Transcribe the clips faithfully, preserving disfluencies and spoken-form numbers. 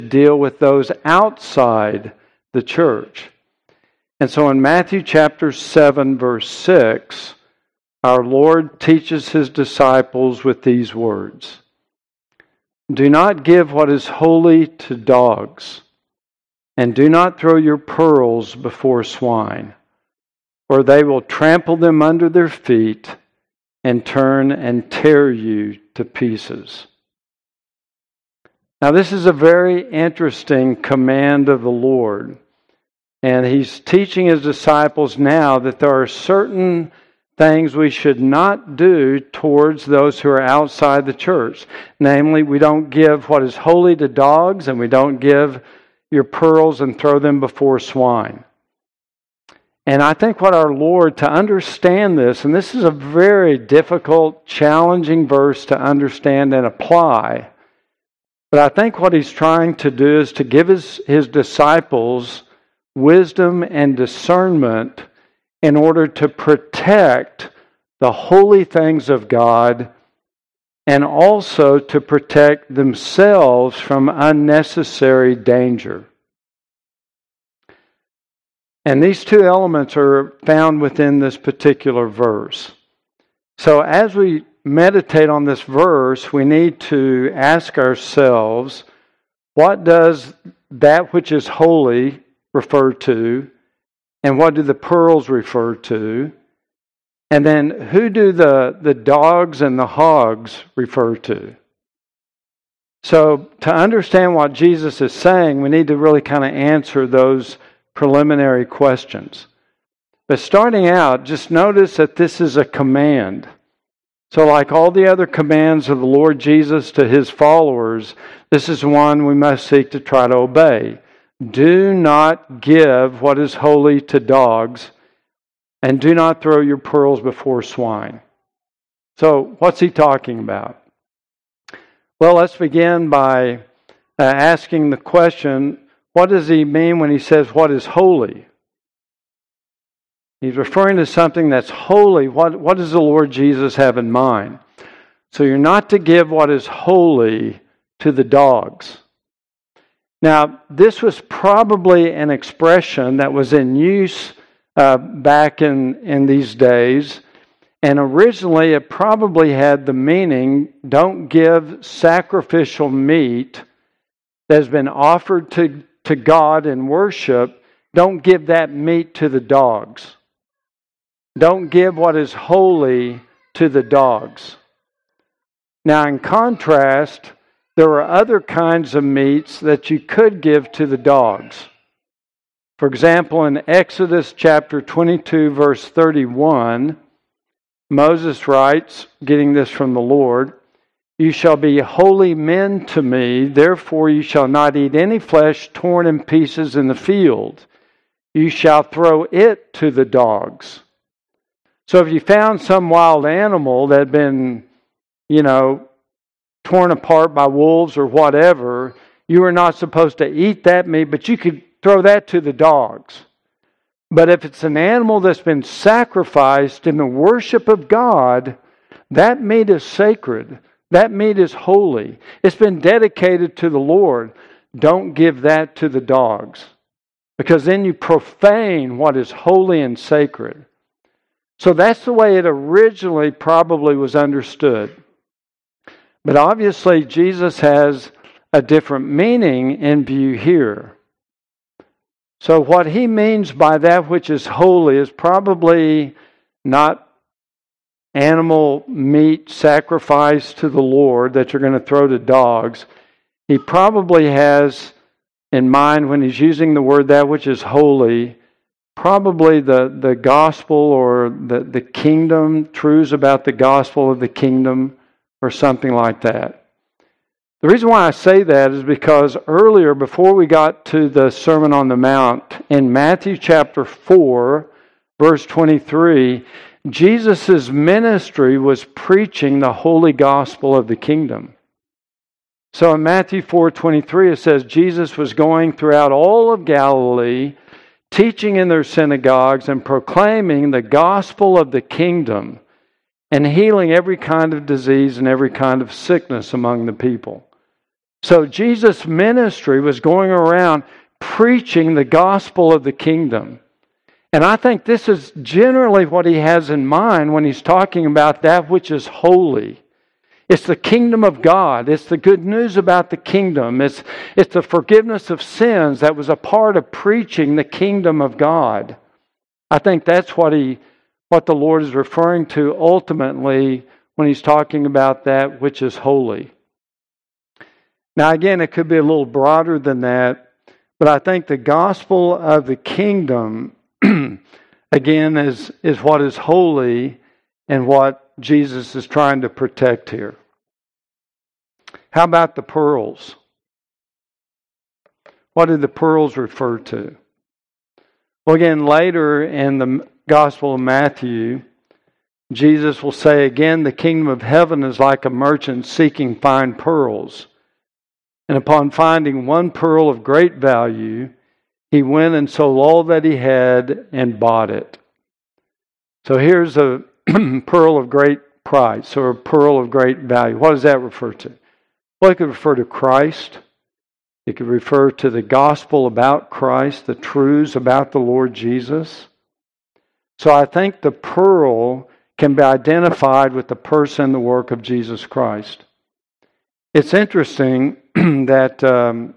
deal with those outside the church. And so in Matthew chapter seven, verse six, our Lord teaches His disciples with these words: "Do not give what is holy to dogs, and do not throw your pearls before swine, or they will trample them under their feet and turn and tear you to pieces." Now, this is a very interesting command of the Lord. And He's teaching His disciples now that there are certain things we should not do towards those who are outside the church. Namely, we don't give what is holy to dogs, and we don't give your pearls and throw them before swine. And I think what our Lord, to understand this, and this is a very difficult, challenging verse to understand and apply, but I think what He's trying to do is to give His, his disciples wisdom and discernment in order to protect the holy things of God, and also to protect themselves from unnecessary danger. And these two elements are found within this particular verse. So as we meditate on this verse, we need to ask ourselves, what does that which is holy refer to? And what do the pearls refer to? And then who do the, the dogs and the hogs refer to? So to understand what Jesus is saying, we need to really kind of answer those preliminary questions. But starting out, just notice that this is a command. So like all the other commands of the Lord Jesus to His followers, this is one we must seek to try to obey. Do not give what is holy to dogs, and do not throw your pearls before swine. So what's He talking about? Well, let's begin by uh, asking the question, what does He mean when He says what is holy? He's referring to something that's holy. What, what does the Lord Jesus have in mind? So you're not to give what is holy to the dogs. Now, this was probably an expression that was in use uh, back in, in these days. And originally it probably had the meaning, don't give sacrificial meat that has been offered to, to God in worship, don't give that meat to the dogs. Don't give what is holy to the dogs. Now, in contrast, there are other kinds of meats that you could give to the dogs. For example, in Exodus chapter twenty-two, verse thirty-one, Moses writes, getting this from the Lord, "You shall be holy men to me, therefore you shall not eat any flesh torn in pieces in the field. You shall throw it to the dogs." So if you found some wild animal that had been, you know, torn apart by wolves or whatever, you were not supposed to eat that meat, but you could throw that to the dogs. But if it's an animal that's been sacrificed in the worship of God, that meat is sacred. That meat is holy. It's been dedicated to the Lord. Don't give that to the dogs, because then you profane what is holy and sacred. So that's the way it originally probably was understood. But obviously Jesus has a different meaning in view here. So what He means by that which is holy is probably not animal meat sacrificed to the Lord that you're going to throw to dogs. He probably has in mind, when He's using the word that which is holy, probably the, the gospel or the, the kingdom, truths about the gospel of the kingdom or something like that. The reason why I say that is because earlier, before we got to the Sermon on the Mount, in Matthew chapter four, verse twenty-three, Jesus' ministry was preaching the holy gospel of the kingdom. So in Matthew four twenty-three, it says, Jesus was going throughout all of Galilee, teaching in their synagogues and proclaiming the gospel of the kingdom and healing every kind of disease and every kind of sickness among the people. So Jesus' ministry was going around preaching the gospel of the kingdom. And I think this is generally what he has in mind when he's talking about that which is holy. It's the kingdom of God. It's the good news about the kingdom. It's, it's the forgiveness of sins that was a part of preaching the kingdom of God. I think that's what he, what the Lord is referring to ultimately when he's talking about that which is holy. Now again, it could be a little broader than that, but I think the gospel of the kingdom, again, is, is what is holy and what Jesus is trying to protect here. How about the pearls? What do the pearls refer to? Well, again, later in the Gospel of Matthew, Jesus will say again, the kingdom of heaven is like a merchant seeking fine pearls. And upon finding one pearl of great value, he went and sold all that he had and bought it. So here's a pearl of great price, or a pearl of great value. What does that refer to? Well, it could refer to Christ. It could refer to the gospel about Christ, the truths about the Lord Jesus. So I think the pearl can be identified with the person and the work of Jesus Christ. It's interesting that um,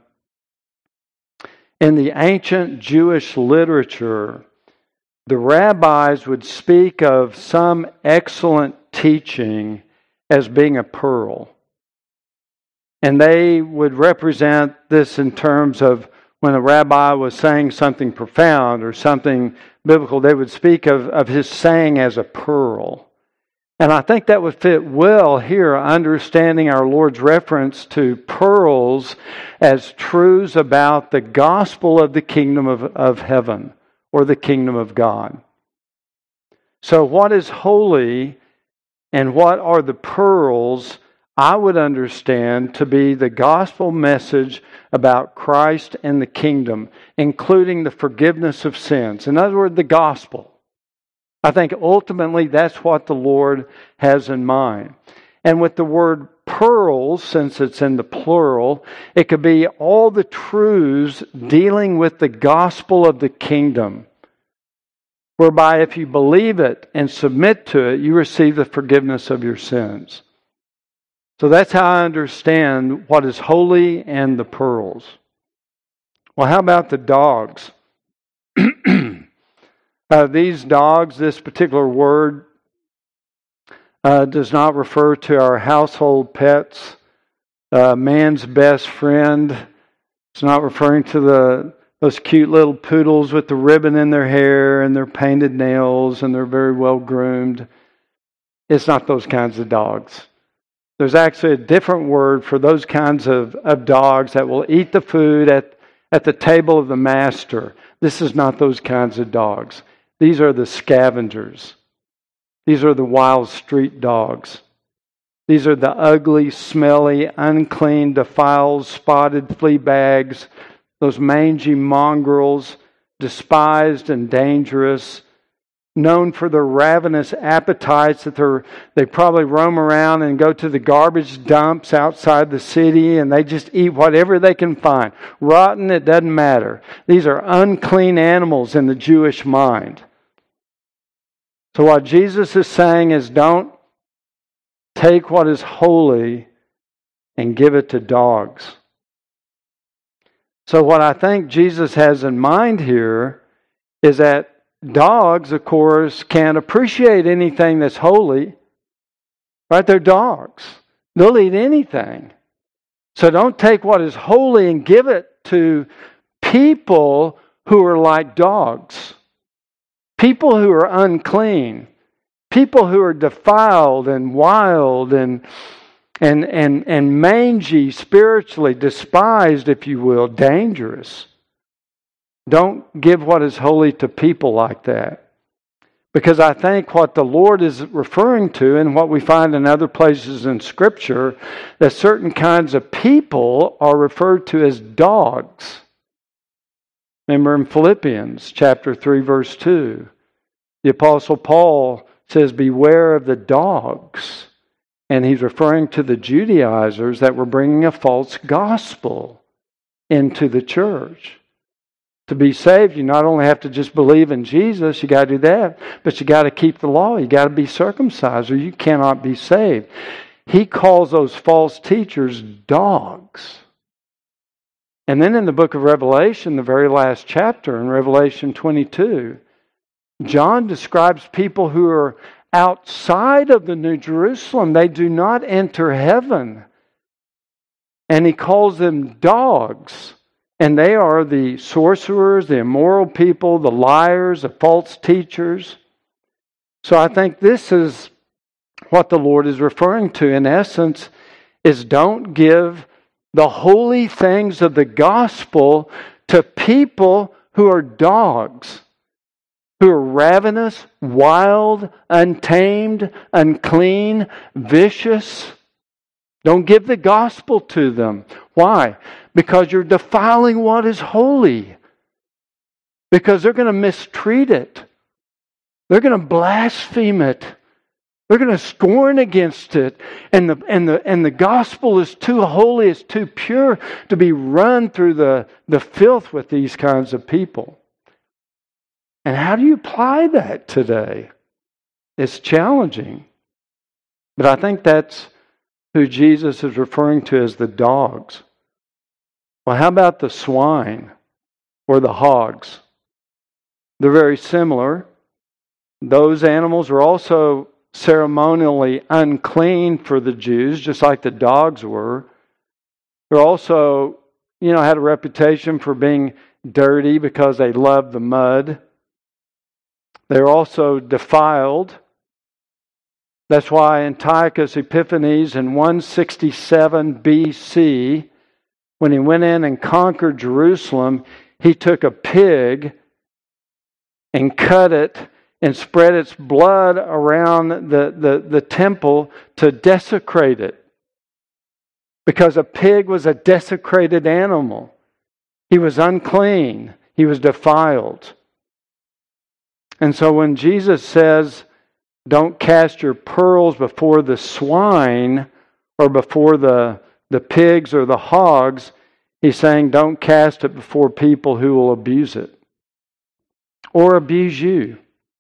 in the ancient Jewish literature, the rabbis would speak of some excellent teaching as being a pearl. And they would represent this in terms of when a rabbi was saying something profound or something biblical, they would speak of, of his saying as a pearl. And I think that would fit well here, understanding our Lord's reference to pearls as truths about the gospel of the kingdom of, of heaven or the kingdom of God. So what is holy and what are the pearls? I would understand to be the gospel message about Christ and the kingdom, including the forgiveness of sins. In other words, the gospel. I think ultimately that's what the Lord has in mind. And with the word pearls, since it's in the plural, it could be all the truths dealing with the gospel of the kingdom, whereby if you believe it and submit to it, you receive the forgiveness of your sins. So that's how I understand what is holy and the pearls. Well, how about the dogs? uh, these dogs, this particular word uh, does not refer to our household pets, uh, man's best friend. It's not referring to the those cute little poodles with the ribbon in their hair and their painted nails and they're very well groomed. It's not those kinds of dogs. There's actually a different word for those kinds of, of dogs that will eat the food at, at the table of the master. This is not those kinds of dogs. These are the scavengers. These are the wild street dogs. These are the ugly, smelly, unclean, defiled, spotted flea bags, those mangy mongrels, despised and dangerous, known for their ravenous appetites that they're, they probably roam around and go to the garbage dumps outside the city and they just eat whatever they can find. Rotten, it doesn't matter. These are unclean animals in the Jewish mind. So what Jesus is saying is don't take what is holy and give it to dogs. So what I think Jesus has in mind here is that dogs, of course, can't appreciate anything that's holy. Right? They're dogs. They'll eat anything. So don't take what is holy and give it to people who are like dogs. People who are unclean. People who are defiled and wild and and and, and mangy spiritually, despised, if you will, dangerous. Don't give what is holy to people like that. Because I think what the Lord is referring to, and what we find in other places in Scripture, that certain kinds of people are referred to as dogs. Remember in Philippians chapter three, verse two, the Apostle Paul says, beware of the dogs. And he's referring to the Judaizers that were bringing a false gospel into the church. To be saved, you not only have to just believe in Jesus, you got to do that, but you got to keep the law. You got to be circumcised or you cannot be saved. He calls those false teachers dogs. And then in the book of Revelation, the very last chapter, in Revelation twenty-two, John describes people who are outside of the New Jerusalem. They do not enter heaven. And he calls them dogs. And they are the sorcerers, the immoral people, the liars, the false teachers. So I think this is what the Lord is referring to. In essence, is don't give the holy things of the gospel to people who are dogs, who are ravenous, wild, untamed, unclean, vicious. Don't give the gospel to them. Why? Because you're defiling what is holy. Because they're going to mistreat it. They're going to blaspheme it. They're going to scorn against it. And the, and the, and the gospel is too holy, it's too pure to be run through the, the filth with these kinds of people. And how do you apply that today? It's challenging. But I think that's who Jesus is referring to as the dogs. Well, how about the swine or the hogs? They're very similar. Those animals are also ceremonially unclean for the Jews, just like the dogs were. They're also, you know, had a reputation for being dirty because they loved the mud. They're also defiled. That's why Antiochus Epiphanes in one sixty-seven B C, when he went in and conquered Jerusalem, he took a pig and cut it and spread its blood around the, the, the temple to desecrate it. Because a pig was a desecrated animal. He was unclean. He was defiled. And so when Jesus says, don't cast your pearls before the swine or before the, the pigs or the hogs, he's saying don't cast it before people who will abuse it or abuse you.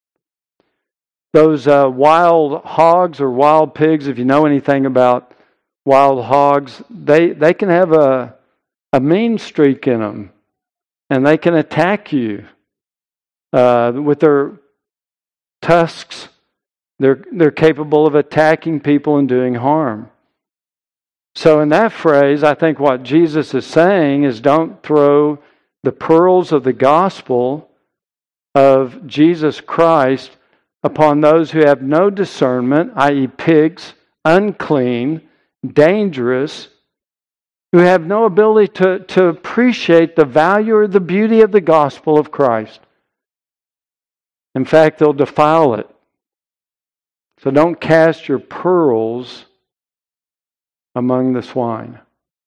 Those uh, wild hogs or wild pigs, if you know anything about wild hogs, they, they can have a, a mean streak in them, and they can attack you uh, with their tusks. They're, they're capable of attacking people and doing harm. So in that phrase, I think what Jesus is saying is don't throw the pearls of the gospel of Jesus Christ upon those who have no discernment, that is pigs, unclean, dangerous, who have no ability to, to appreciate the value or the beauty of the gospel of Christ. In fact, they'll defile it. So don't cast your pearls among the swine.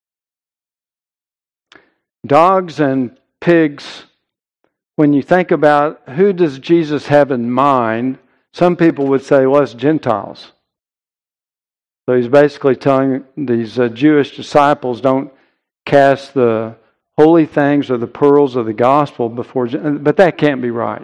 Dogs and pigs, when you think about who does Jesus have in mind, some people would say, well, it's Gentiles. So he's basically telling these uh, Jewish disciples, don't cast the holy things or the pearls of the gospel before, but that can't be right.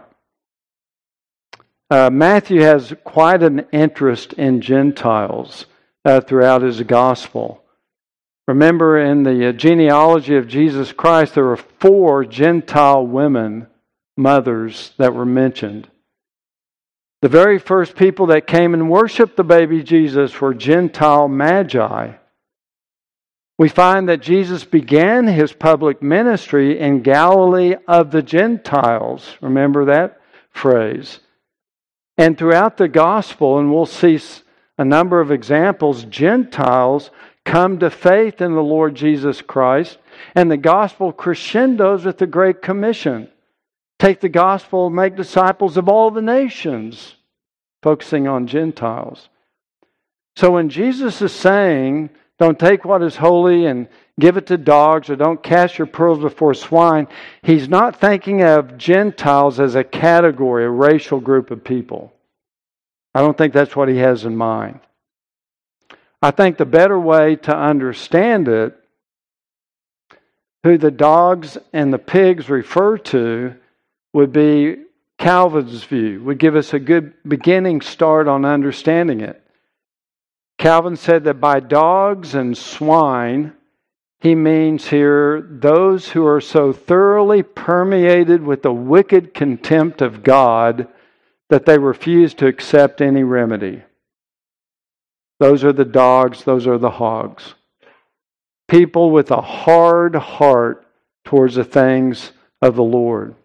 Uh, Matthew has quite an interest in Gentiles uh, throughout his gospel. Remember, in the uh, genealogy of Jesus Christ, there were four Gentile women, mothers, that were mentioned. The very first people that came and worshiped the baby Jesus were Gentile magi. We find that Jesus began his public ministry in Galilee of the Gentiles. Remember that phrase? And throughout the gospel, and we'll see a number of examples, Gentiles come to faith in the Lord Jesus Christ, and the gospel crescendos with the Great Commission. Take the gospel and make disciples of all the nations, focusing on Gentiles. So when Jesus is saying, don't take what is holy and give it to dogs, or don't cast your pearls before swine, he's not thinking of Gentiles as a category, a racial group of people. I don't think that's what he has in mind. I think the better way to understand it, who the dogs and the pigs refer to, would be Calvin's view, would give us a good beginning start on understanding it. Calvin said that by dogs and swine, he means here those who are so thoroughly permeated with the wicked contempt of God that they refuse to accept any remedy. Those are the dogs, those are the hogs. People with a hard heart towards the things of the Lord.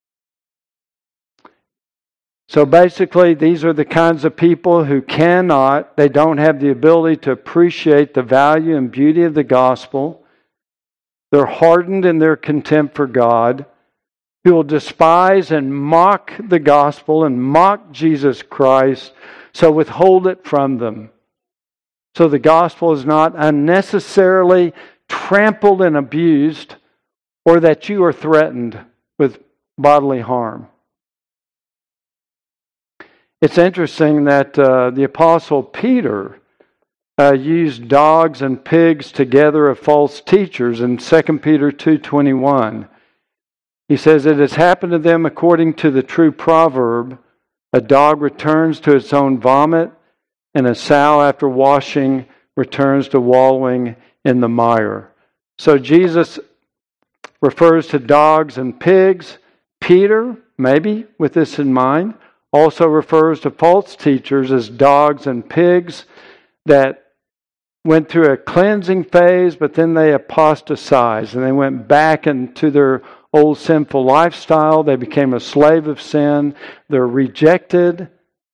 So basically, these are the kinds of people who cannot, they don't have the ability to appreciate the value and beauty of the gospel. They're hardened in their contempt for God, who will despise and mock the gospel and mock Jesus Christ, so withhold it from them. So the gospel is not unnecessarily trampled and abused, or that you are threatened with bodily harm. It's interesting that uh, the Apostle Peter uh, used dogs and pigs together of false teachers in Second Peter two twenty-one. He says, "It has happened to them according to the true proverb, a dog returns to its own vomit, and a sow after washing returns to wallowing in the mire." So Jesus refers to dogs and pigs. Peter, maybe with this in mind, also refers to false teachers as dogs and pigs that went through a cleansing phase, but then they apostatized and they went back into their old sinful lifestyle. They became a slave of sin. They're rejected.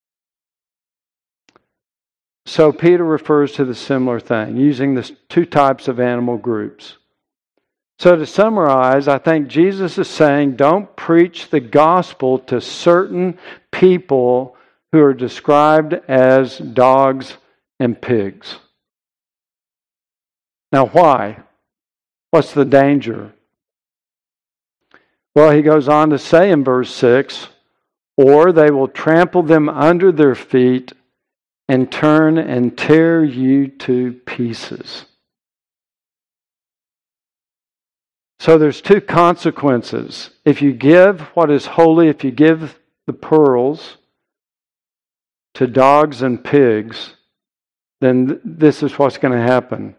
So Peter refers to the similar thing, using the two types of animal groups. So to summarize, I think Jesus is saying, don't preach the gospel to certain people who are described as dogs and pigs. Now why? What's the danger? Well, he goes on to say in verse six, "Or they will trample them under their feet and turn and tear you to pieces." So there's two consequences. If you give what is holy, if you give the pearls to dogs and pigs, then th- this is what's going to happen.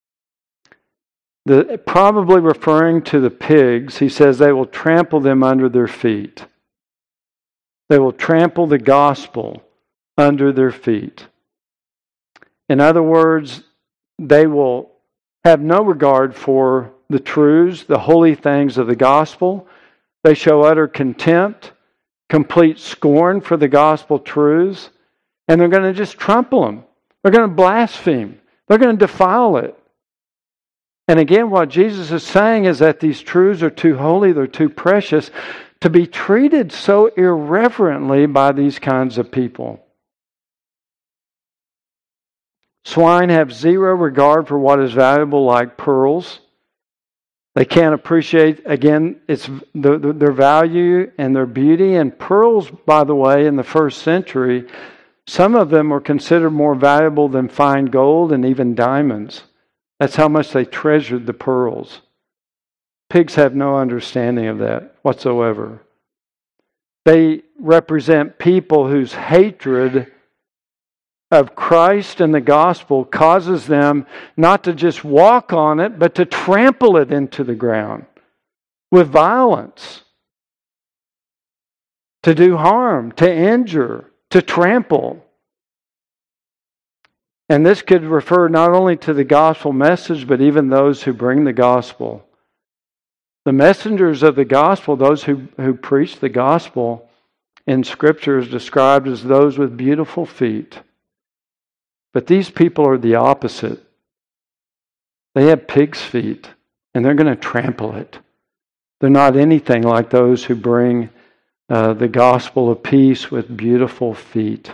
The, probably referring to the pigs, he says they will trample them under their feet. They will trample the gospel under their feet. In other words, they will have no regard for the truths, the holy things of the gospel. They show utter contempt, complete scorn for the gospel truths, and they're going to just trample them. They're going to blaspheme. They're going to defile it. And again, what Jesus is saying is that these truths are too holy, they're too precious to be treated so irreverently by these kinds of people. Swine have zero regard for what is valuable, like pearls. They can't appreciate, again, it's the, the, their value and their beauty. And pearls, by the way, in the first century, some of them were considered more valuable than fine gold and even diamonds. That's how much they treasured the pearls. Pigs have no understanding of that whatsoever. They represent people whose hatred of Christ and the gospel causes them not to just walk on it, but to trample it into the ground with violence, to do harm, to injure, to trample. And this could refer not only to the gospel message, but even those who bring the gospel. The messengers of the gospel, those who, who preach the gospel in Scripture, is described as those with beautiful feet. But these people are the opposite. They have pig's feet, and they're going to trample it. They're not anything like those who bring uh, the gospel of peace with beautiful feet.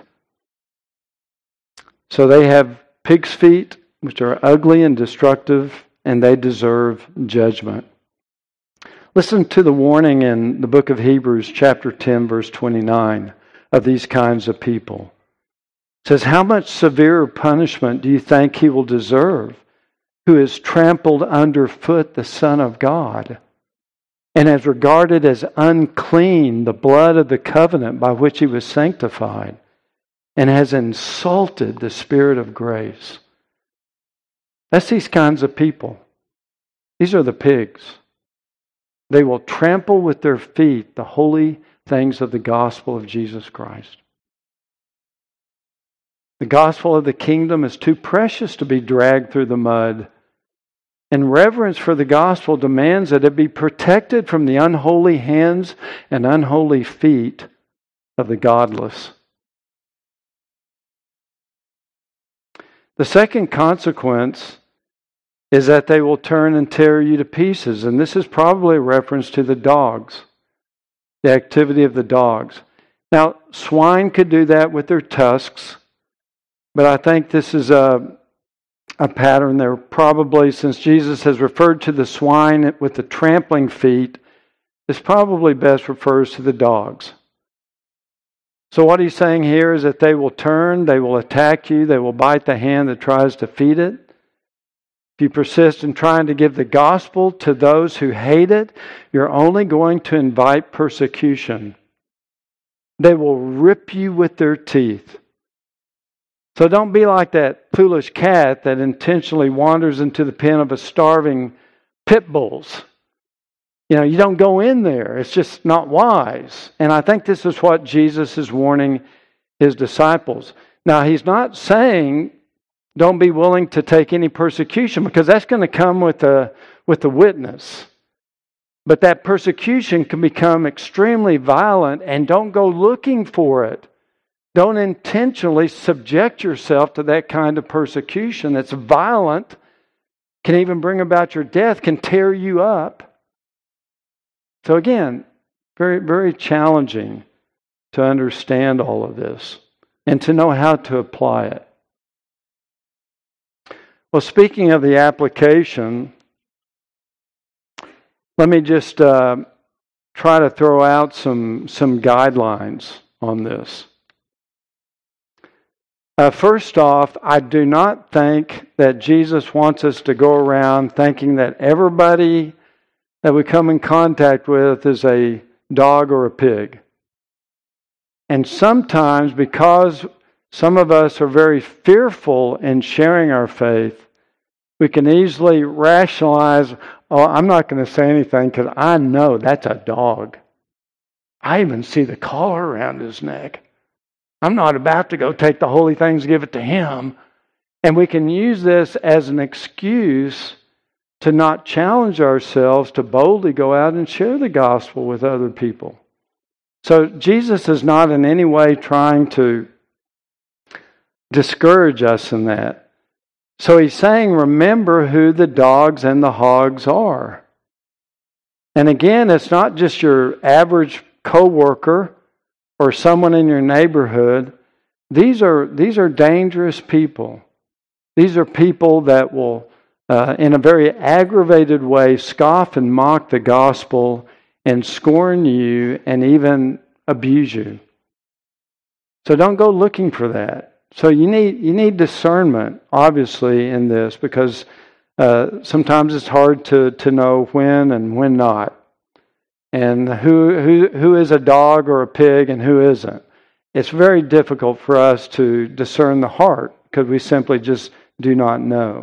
So they have pig's feet, which are ugly and destructive, and they deserve judgment. Listen to the warning in the book of Hebrews, chapter ten, verse twenty-nine, of these kinds of people. It says, how much severer punishment do you think he will deserve, who has trampled underfoot the Son of God, and has regarded as unclean the blood of the covenant by which he was sanctified, and has insulted the Spirit of grace? That's these kinds of people. These are the pigs. They will trample with their feet the holy things of the gospel of Jesus Christ. The gospel of the kingdom is too precious to be dragged through the mud. And reverence for the gospel demands that it be protected from the unholy hands and unholy feet of the godless. The second consequence is that they will turn and tear you to pieces. And this is probably a reference to the dogs, the activity of the dogs. Now, swine could do that with their tusks, but I think this is a, a pattern there. Probably, since Jesus has referred to the swine with the trampling feet, this probably best refers to the dogs. So what he's saying here is that they will turn, they will attack you, they will bite the hand that tries to feed it. If you persist in trying to give the gospel to those who hate it, you're only going to invite persecution. They will rip you with their teeth. So don't be like that foolish cat that intentionally wanders into the pen of a starving pit bulls. You know, you don't go in there. It's just not wise. And I think this is what Jesus is warning his disciples. Now, he's not saying don't be willing to take any persecution, because that's going to come with a, with a witness. But that persecution can become extremely violent, and don't go looking for it. Don't intentionally subject yourself to that kind of persecution that's violent, can even bring about your death, can tear you up. So again, very, very challenging to understand all of this and to know how to apply it. Well, speaking of the application, let me just uh, try to throw out some, some guidelines on this. Uh, first off, I do not think that Jesus wants us to go around thinking that everybody that we come in contact with is a dog or a pig. And sometimes, because some of us are very fearful in sharing our faith, we can easily rationalize, oh, I'm not going to say anything because I know that's a dog. I even see the collar around his neck. I'm not about to go take the holy things, give it to him. And we can use this as an excuse to not challenge ourselves to boldly go out and share the gospel with other people. So Jesus is not in any way trying to discourage us in that. So he's saying, remember who the dogs and the hogs are. And again, it's not just your average coworker or someone in your neighborhood. These are, these are dangerous people. These are people that will, uh, in a very aggravated way, scoff and mock the gospel and scorn you and even abuse you. So don't go looking for that. So you need you need discernment, obviously, in this, because uh, sometimes it's hard to, to know when and when not. And who, who who is a dog or a pig and who isn't. It's very difficult for us to discern the heart because we simply just do not know.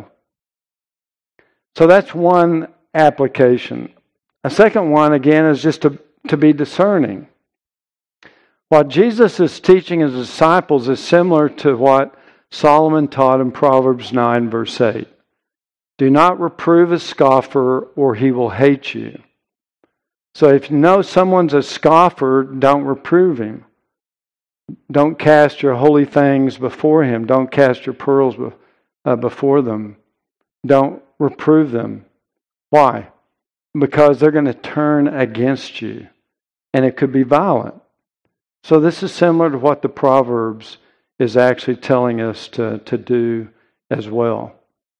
So that's one application. A second one, again, is just to, to be discerning. What Jesus is teaching his disciples is similar to what Solomon taught in Proverbs nine, verse eight. Do not reprove a scoffer, or he will hate you. So if you know someone's a scoffer, don't reprove him. Don't cast your holy things before him. Don't cast your pearls before them. Don't reprove them. Why? Because they're going to turn against you, and it could be violent. So this is similar to what the Proverbs is actually telling us to, to do as well.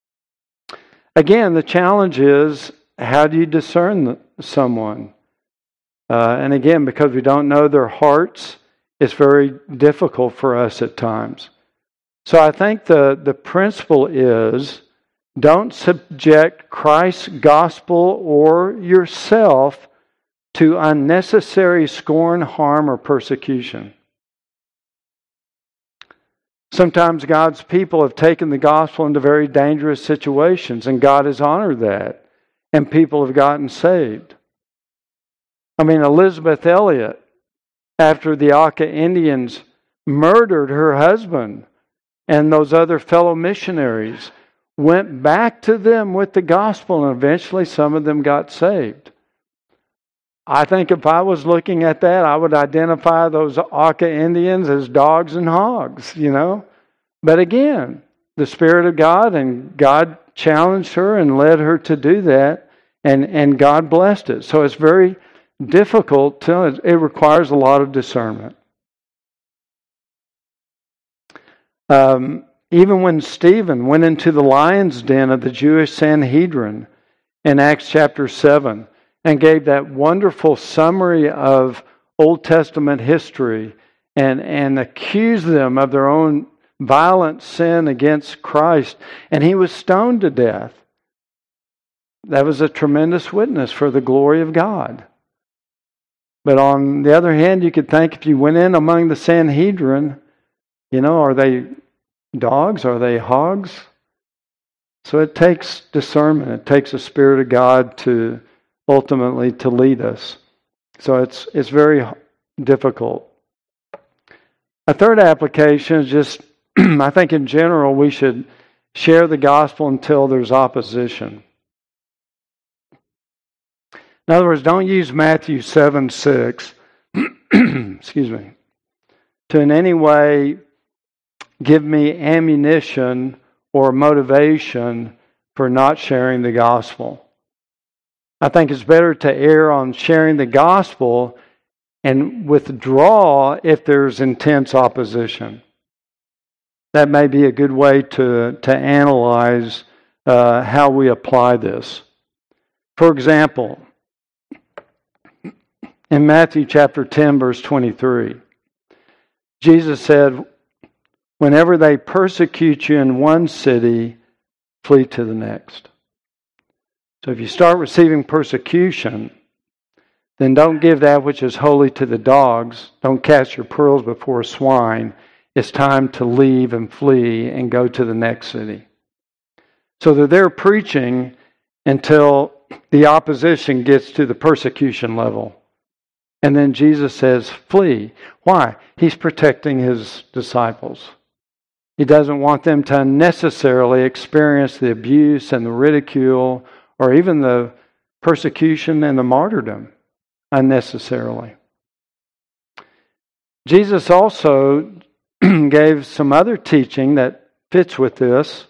Again, the challenge is, how do you discern someone? Uh, and again, because we don't know their hearts, it's very difficult for us at times. So I think the, the principle is don't subject Christ's gospel or yourself to unnecessary scorn, harm, or persecution. Sometimes God's people have taken the gospel into very dangerous situations, and God has honored that, and people have gotten saved. I mean, Elizabeth Elliot, after the Auca Indians murdered her husband and those other fellow missionaries, went back to them with the gospel, and eventually some of them got saved. I think if I was looking at that, I would identify those Auca Indians as dogs and hogs, you know. But again, the Spirit of God, and God challenged her and led her to do that, and, and God blessed it. So it's very difficult. To, it requires a lot of discernment. Um, even when Stephen went into the lion's den of the Jewish Sanhedrin in Acts chapter seven, and gave that wonderful summary of Old Testament history and, and accused them of their own violent sin against Christ, and he was stoned to death. That was a tremendous witness for the glory of God. But on the other hand, you could think if you went in among the Sanhedrin, you know, are they dogs? Are they hogs? So it takes discernment. It takes the Spirit of God to ultimately to lead us. So it's it's very difficult. A third application is just, I think in general, we should share the gospel until there's opposition. In other words, don't use Matthew seven six, excuse me, to in any way give me ammunition or motivation for not sharing the gospel. I think it's better to err on sharing the gospel and withdraw if there's intense opposition. That may be a good way to, to analyze uh, how we apply this. For example, in Matthew chapter ten, verse twenty-three, Jesus said, "Whenever they persecute you in one city, flee to the next." So if you start receiving persecution, then don't give that which is holy to the dogs. Don't cast your pearls before swine. It's time to leave and flee and go to the next city. So they're there preaching until the opposition gets to the persecution level. And then Jesus says, flee. Why? He's protecting his disciples. He doesn't want them to unnecessarily experience the abuse and the ridicule or even the persecution and the martyrdom unnecessarily. Jesus also gave some other teaching that fits with this.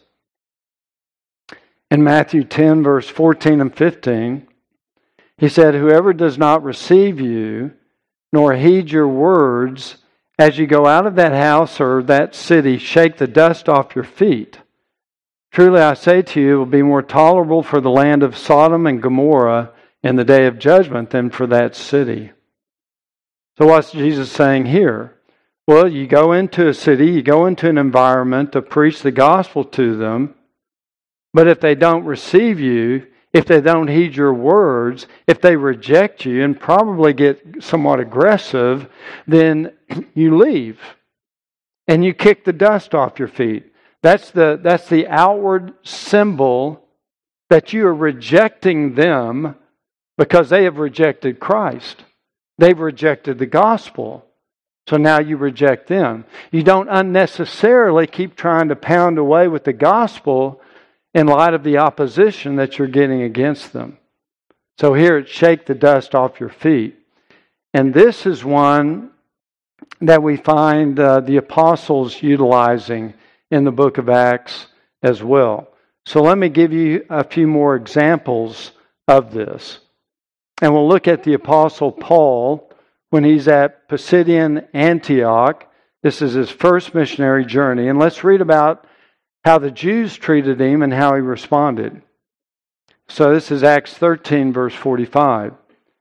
In Matthew ten, verse fourteen and fifteen, he said, "Whoever does not receive you, nor heed your words, as you go out of that house or that city, shake the dust off your feet. Truly I say to you, it will be more tolerable for the land of Sodom and Gomorrah in the day of judgment than for that city." So what's Jesus saying here? Well, you go into a city, you go into an environment to preach the gospel to them, but if they don't receive you, if they don't heed your words, if they reject you and probably get somewhat aggressive, then you leave and you kick the dust off your feet. That's the, that's the outward symbol that you are rejecting them because they have rejected Christ. They've rejected the gospel. So now you reject them. You don't unnecessarily keep trying to pound away with the gospel in light of the opposition that you're getting against them. So here it's shake the dust off your feet. And this is one that we find uh, the apostles utilizing in the book of Acts as well. So let me give you a few more examples of this. And we'll look at the apostle Paul when he's at Pisidian Antioch. This is his first missionary journey. And let's read about how the Jews treated him and how he responded. So this is Acts thirteen, verse forty-five.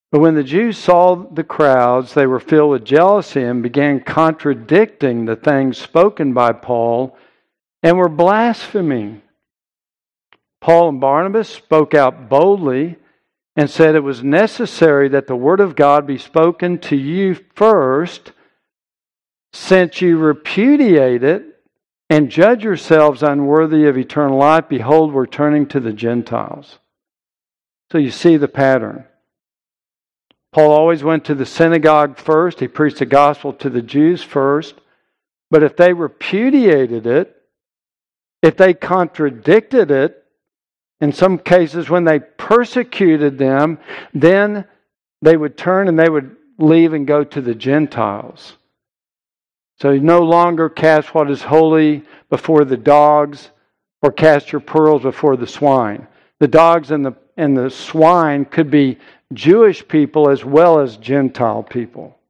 But when the Jews saw the crowds, they were filled with jealousy and began contradicting the things spoken by Paul and were blaspheming. Paul and Barnabas spoke out boldly and said it was necessary that the word of God be spoken to you first, since you repudiate it and judge yourselves unworthy of eternal life. Behold, we're turning to the Gentiles. So you see the pattern. Paul always went to the synagogue first. He preached the gospel to the Jews first. But if they repudiated it, if they contradicted it, in some cases when they persecuted them, then they would turn and they would leave and go to the Gentiles. So you no longer cast what is holy before the dogs, or cast your pearls before the swine. The dogs and the and the swine could be Jewish people as well as Gentile people.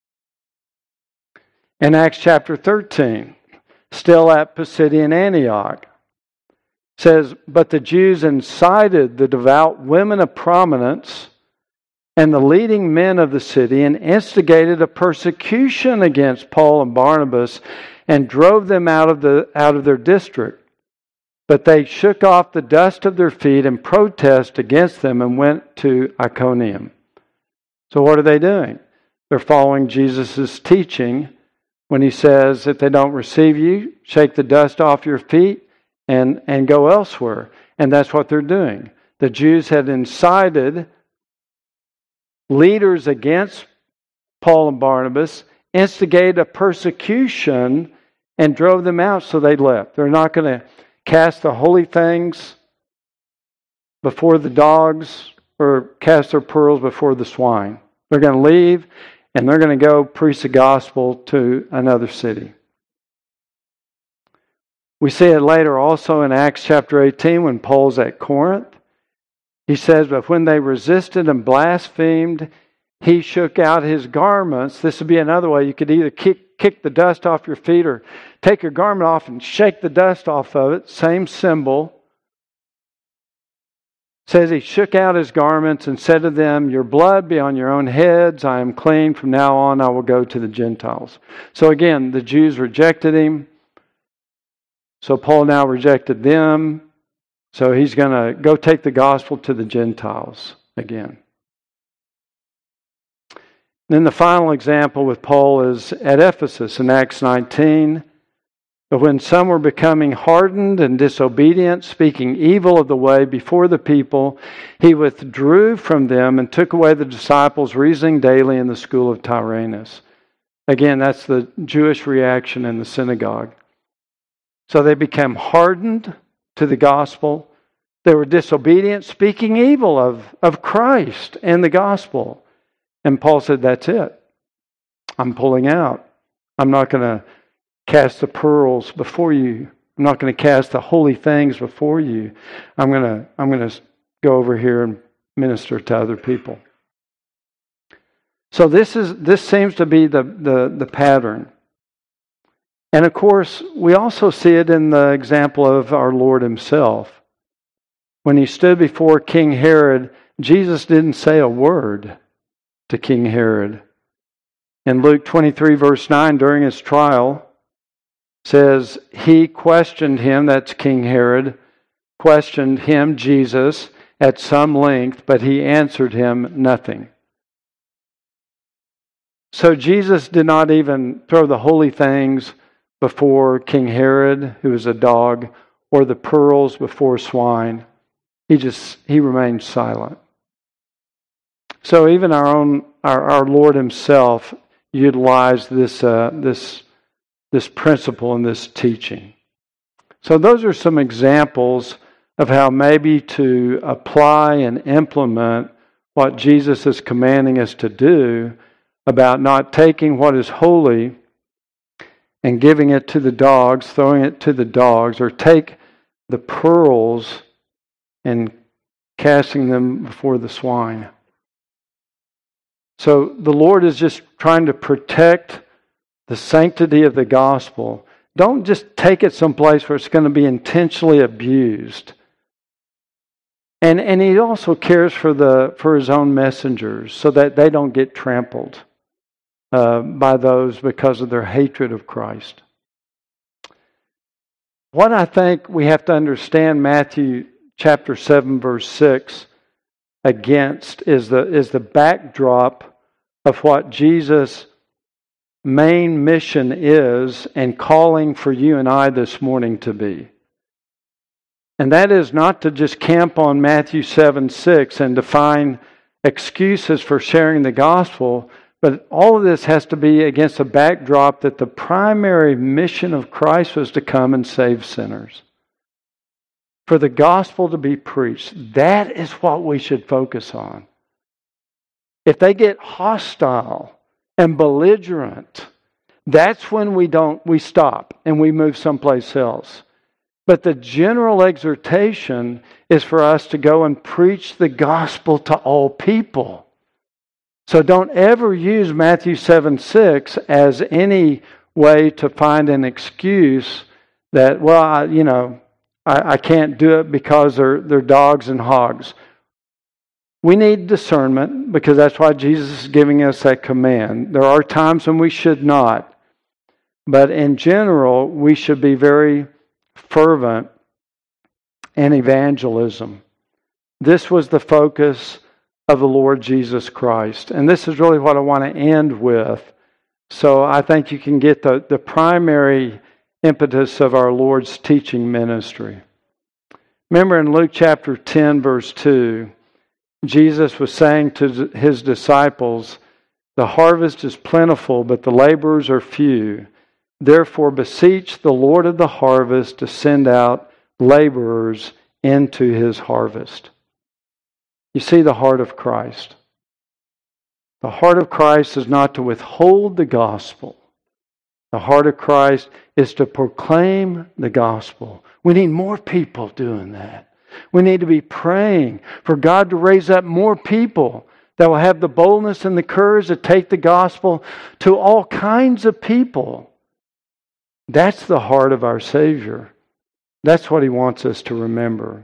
In Acts chapter thirteen, still at Pisidian Antioch, says, but the Jews incited the devout women of prominence and the leading men of the city and instigated a persecution against Paul and Barnabas and drove them out of the out of their district. But they shook off the dust of their feet and protested against them and went to Iconium. So what are they doing? They're following Jesus' teaching when he says, if they don't receive you, shake the dust off your feet and, and go elsewhere. And that's what they're doing. The Jews had incited leaders against Paul and Barnabas, instigated a persecution, and drove them out, so they left. They're not going to cast the holy things before the dogs or cast their pearls before the swine. They're going to leave and they're going to go preach the gospel to another city. We see it later also in Acts chapter eighteen when Paul's at Corinth. He says, but when they resisted and blasphemed, he shook out his garments. This would be another way. You could either kick, kick the dust off your feet or take your garment off and shake the dust off of it. Same symbol. It says he shook out his garments and said to them, your blood be on your own heads. I am clean. From now on I will go to the Gentiles. So again, the Jews rejected him. So Paul now rejected them. So he's going to go take the gospel to the Gentiles again. Then the final example with Paul is at Ephesus in Acts nineteen. But when some were becoming hardened and disobedient, speaking evil of the way before the people, he withdrew from them and took away the disciples, reasoning daily in the school of Tyrannus. Again, that's the Jewish reaction in the synagogue. So they became hardened to the gospel. They were disobedient, speaking evil of, of Christ and the gospel. And Paul said, that's it. I'm pulling out. I'm not going to cast the pearls before you. I'm not going to cast the holy things before you. I'm going to, I'm going to go over here and minister to other people. So this is this seems to be the, the, the pattern. And of course, we also see it in the example of our Lord himself. When he stood before King Herod, Jesus didn't say a word to King Herod. In Luke twenty-three, verse nine, during his trial, says, he questioned him, that's King Herod, questioned him, Jesus, at some length, but he answered him nothing. So Jesus did not even throw the holy things before King Herod, who was a dog, or the pearls before swine. He just, he remained silent. So even our own, our, our Lord himself utilized this, uh, this, this principle and this teaching. So those are some examples of how maybe to apply and implement what Jesus is commanding us to do about not taking what is holy and giving it to the dogs, throwing it to the dogs, or take the pearls and casting them before the swine. So the Lord is just trying to protect the sanctity of the gospel. Don't just take it someplace where it's going to be intentionally abused. And, and He also cares for, the, for His own messengers so that they don't get trampled uh, by those because of their hatred of Christ. What I think we have to understand Matthew chapter seven, verse six against is the, is the backdrop of what Jesus' main mission is and calling for you and I this morning to be. And that is not to just camp on Matthew seven six and to find excuses for sharing the gospel, but all of this has to be against a backdrop that the primary mission of Christ was to come and save sinners. For the gospel to be preached, that is what we should focus on. If they get hostile and belligerent, that's when we don't we stop and we move someplace else. But the general exhortation is for us to go and preach the gospel to all people. So don't ever use Matthew seven six as any way to find an excuse that, well, I, you know, I, I can't do it because they're, they're dogs and hogs. We need discernment because that's why Jesus is giving us that command. There are times when we should not. But in general, we should be very fervent in evangelism. This was the focus of the Lord Jesus Christ. And this is really what I want to end with. So I think you can get the, the primary impetus of our Lord's teaching ministry. Remember in Luke chapter ten, verse two, Jesus was saying to His disciples, "The harvest is plentiful, but the laborers are few. Therefore beseech the Lord of the harvest to send out laborers into His harvest." You see the heart of Christ. The heart of Christ is not to withhold the gospel. The heart of Christ is to proclaim the gospel. We need more people doing that. We need to be praying for God to raise up more people that will have the boldness and the courage to take the gospel to all kinds of people. That's the heart of our Savior. That's what He wants us to remember.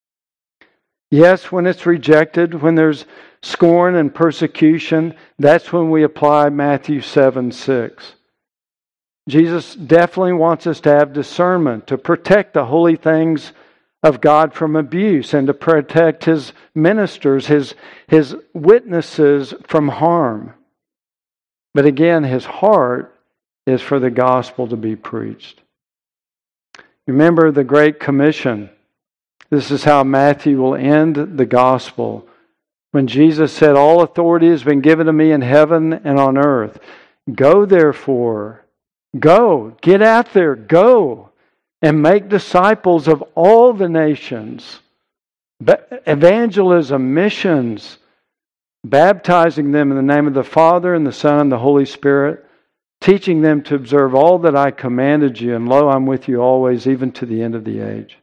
Yes, when it's rejected, when there's scorn and persecution, that's when we apply Matthew seven six. Jesus definitely wants us to have discernment, to protect the holy things of God from abuse, and to protect His ministers, His, His witnesses from harm. But again, His heart is for the gospel to be preached. Remember the Great Commission. This is how Matthew will end the gospel. When Jesus said, "All authority has been given to me in heaven and on earth. Go therefore, go, get out there, go, and make disciples of all the nations." Evangelism, missions, baptizing them in the name of the Father and the Son and the Holy Spirit, teaching them to observe all that I commanded you, and lo, I'm with you always, even to the end of the age.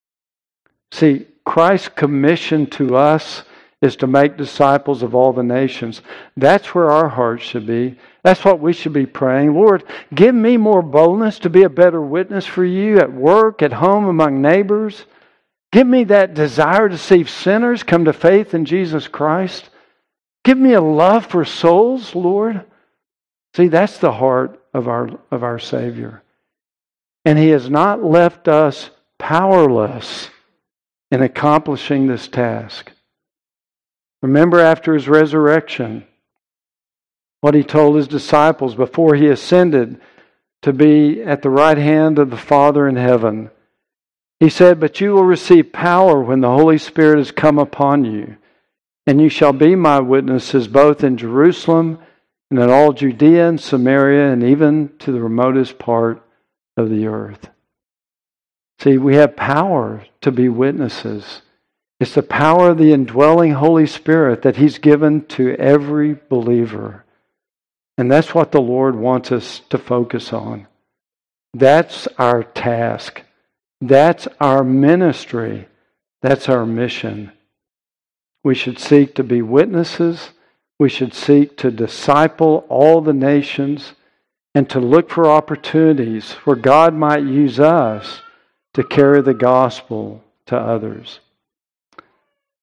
See, Christ's commission to us is to make disciples of all the nations. That's where our hearts should be. That's what we should be praying. Lord, give me more boldness to be a better witness for you at work, at home, among neighbors. Give me that desire to see sinners come to faith in Jesus Christ. Give me a love for souls, Lord. See, that's the heart of our, of our Savior. And He has not left us powerless in accomplishing this task. Remember after His resurrection, what He told His disciples before He ascended to be at the right hand of the Father in heaven. He said, "But you will receive power when the Holy Spirit has come upon you, and you shall be my witnesses both in Jerusalem and in all Judea and Samaria and even to the remotest part of the earth." See, we have power to be witnesses. It's the power of the indwelling Holy Spirit that He's given to every believer. And that's what the Lord wants us to focus on. That's our task. That's our ministry. That's our mission. We should seek to be witnesses. We should seek to disciple all the nations and to look for opportunities where God might use us to carry the gospel to others.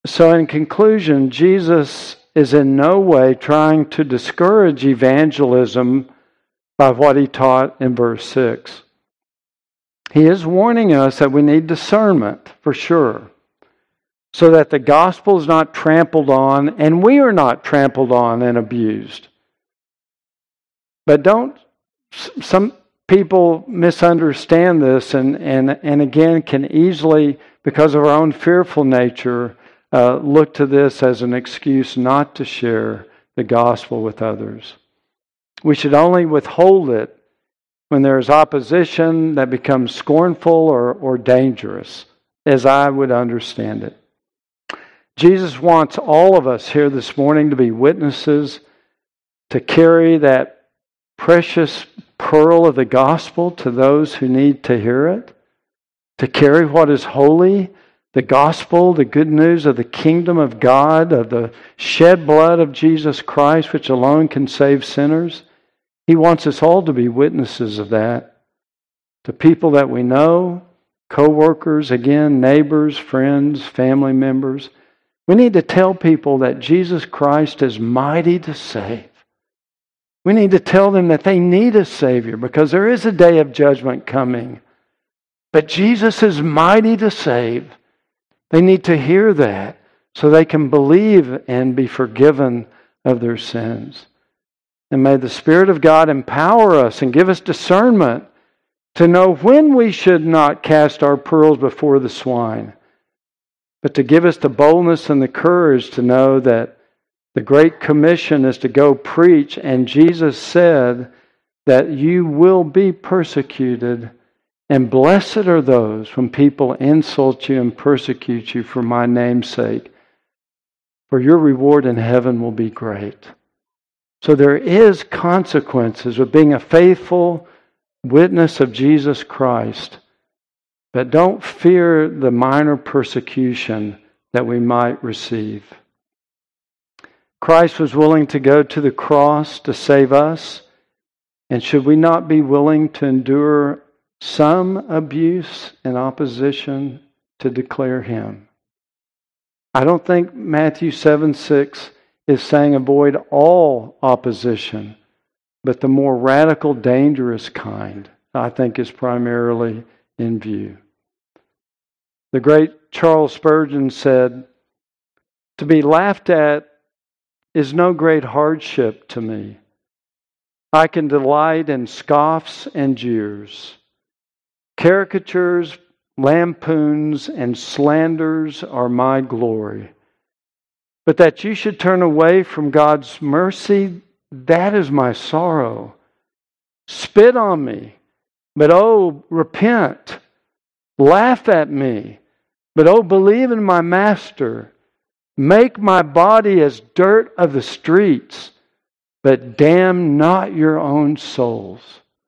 So in conclusion, Jesus is in no way trying to discourage evangelism by what he taught in verse six. He is warning us that we need discernment, for sure, so that the gospel is not trampled on and we are not trampled on and abused. But don't, some people misunderstand this and, and, and again can easily, because of our own fearful nature, uh, look to this as an excuse not to share the gospel with others. We should only withhold it when there is opposition that becomes scornful or, or dangerous, as I would understand it. Jesus wants all of us here this morning to be witnesses, to carry that precious pearl of the gospel to those who need to hear it, to carry what is holy, the gospel, the good news of the kingdom of God, of the shed blood of Jesus Christ, which alone can save sinners. He wants us all to be witnesses of that, to people that we know, co-workers, again, neighbors, friends, family members. We need to tell people that Jesus Christ is mighty to save. We need to tell them that they need a Savior because there is a day of judgment coming. But Jesus is mighty to save. They need to hear that so they can believe and be forgiven of their sins. And may the Spirit of God empower us and give us discernment to know when we should not cast our pearls before the swine, but to give us the boldness and the courage to know that the Great Commission is to go preach, and Jesus said that you will be persecuted, and blessed are those when people insult you and persecute you for my name's sake, for your reward in heaven will be great. So there is consequences of being a faithful witness of Jesus Christ. But don't fear the minor persecution that we might receive. Christ was willing to go to the cross to save us. And should we not be willing to endure some abuse and opposition to declare Him? I don't think Matthew seven six is saying avoid all opposition, but the more radical, dangerous kind, I think, is primarily in view. The great Charles Spurgeon said, "To be laughed at is no great hardship to me. I can delight in scoffs and jeers. Caricatures, lampoons, and slanders are my glory. But that you should turn away from God's mercy, that is my sorrow. Spit on me, but oh, repent. Laugh at me, but oh, believe in my Master. Make my body as dirt of the streets, but damn not your own souls."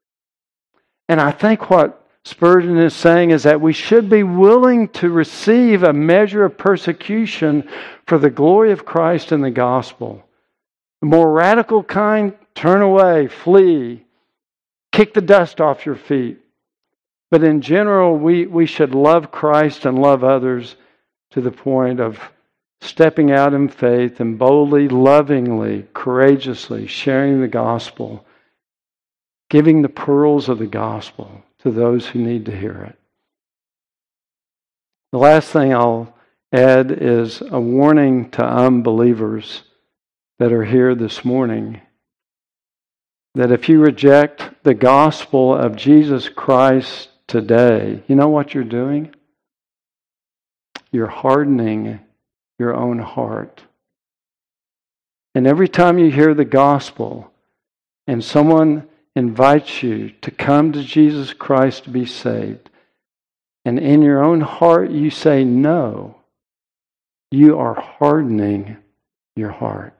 And I think what Spurgeon is saying is that we should be willing to receive a measure of persecution for the glory of Christ and the gospel. The more radical kind, turn away, flee, kick the dust off your feet. But in general, we, we should love Christ and love others to the point of stepping out in faith and boldly, lovingly, courageously sharing the gospel, giving the pearls of the gospel to those who need to hear it. The last thing I'll add is a warning to unbelievers that are here this morning, that if you reject the gospel of Jesus Christ today, you know what you're doing? You're hardening your own heart. And every time you hear the gospel and someone invites you to come to Jesus Christ to be saved, and in your own heart you say no, you are hardening your heart.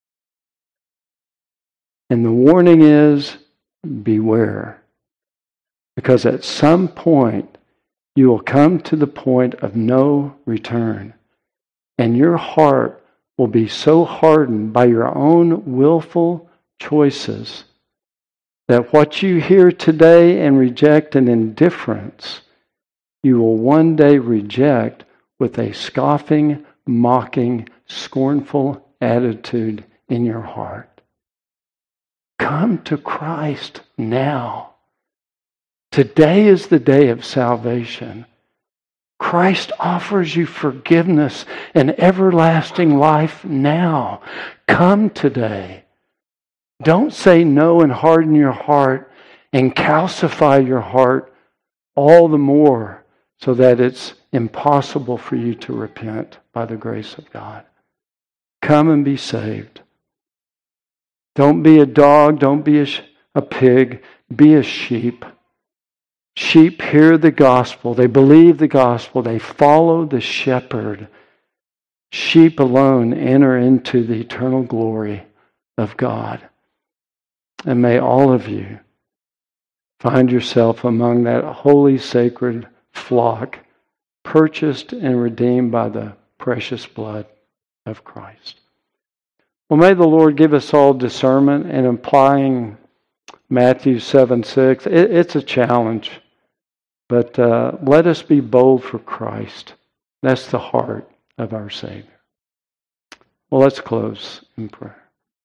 And the warning is, beware. Because at some point, you will come to the point of no return. And your heart will be so hardened by your own willful choices that what you hear today and reject in indifference, you will one day reject with a scoffing, mocking, scornful attitude in your heart. Come to Christ now. Today is the day of salvation. Christ offers you forgiveness and everlasting life now. Come today. Don't say no and harden your heart and calcify your heart all the more so that it's impossible for you to repent by the grace of God. Come and be saved. Don't be a dog. Don't be a, sh- a pig. Be a sheep. Sheep hear the gospel. They believe the gospel. They follow the shepherd. Sheep alone enter into the eternal glory of God. And may all of you find yourself among that holy, sacred flock, purchased and redeemed by the precious blood of Christ. Well, may the Lord give us all discernment in applying Matthew seven six. It, it's a challenge. But uh, let us be bold for Christ. That's the heart of our Savior. Well, let's close in prayer.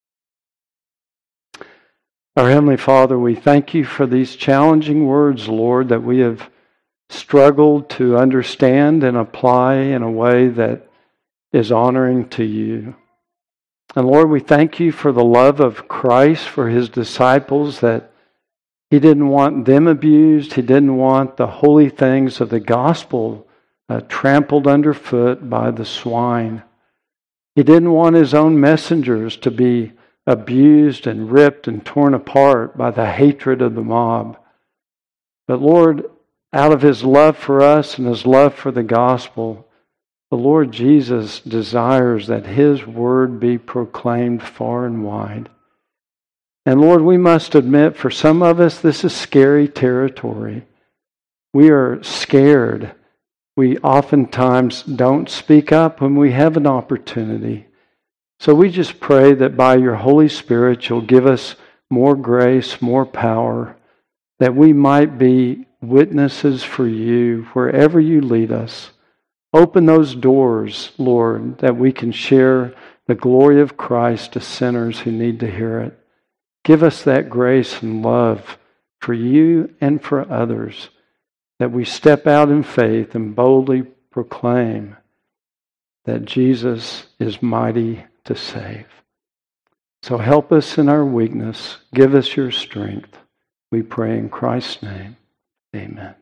Our Heavenly Father, we thank you for these challenging words, Lord, that we have struggled to understand and apply in a way that is honoring to you. And Lord, we thank you for the love of Christ for his disciples, that he didn't want them abused. He didn't want the holy things of the gospel uh, trampled underfoot by the swine. He didn't want his own messengers to be abused and ripped and torn apart by the hatred of the mob. But Lord, out of his love for us and his love for the gospel, the Lord Jesus desires that his word be proclaimed far and wide. And Lord, we must admit, for some of us, this is scary territory. We are scared. We oftentimes don't speak up when we have an opportunity. So we just pray that by your Holy Spirit, you'll give us more grace, more power, that we might be witnesses for you wherever you lead us. Open those doors, Lord, that we can share the glory of Christ to sinners who need to hear it. Give us that grace and love for you and for others, that we step out in faith and boldly proclaim that Jesus is mighty to save. So help us in our weakness. Give us your strength. We pray in Christ's name. Amen.